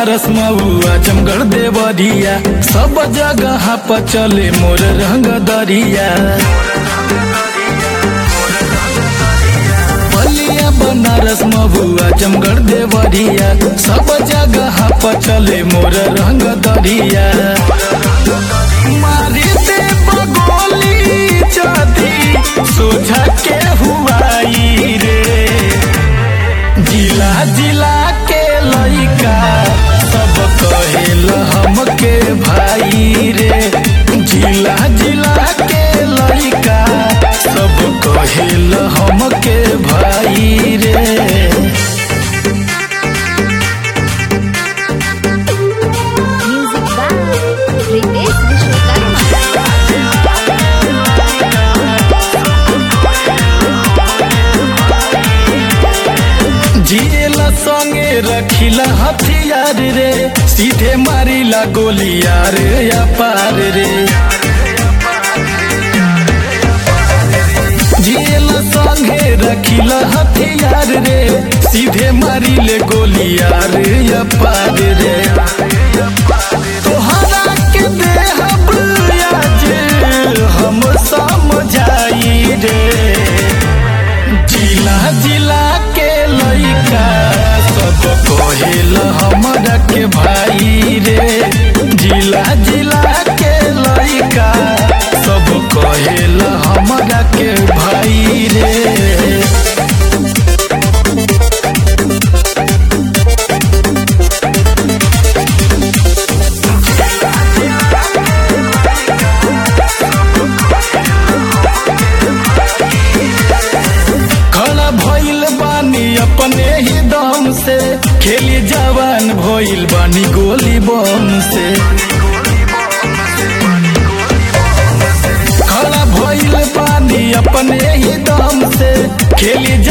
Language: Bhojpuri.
बनारस महुआ जमगढ़ देवरिया सब जगह पर चले मोर रंग दरिया। बलिया बनारस महुआ जमगढ़ देवरिया सब जगह पर चले मोर रंग दरिया। मारी दे बगोली जदी सोझा के हुआई रे। जिला जिला के लइका सब कहेल हमके भाई रे। जिला जिला के लइका सब कहेल हमके भाई रे। Music by Ritesh Vishwakarma. जिएला संगे रखिला हथियार रे सीधे मारिला गोलियार या पार रे। जिएला संगे रखिला हथियार रे सीधे मारिले गोलियार या पार रे। तोहरा के देहब आज हम समझाई रे। जिला जिला के लइका सब कहेल हमरा के भाई रे। जिला जिला के लइका सब कहेल हमरा के भाई रे। खड़ा भइल बानी अपने ही दम से खेली जवान भइल बानी गोली बम से। खड़ा भइल बानी अपने ही दम से खेली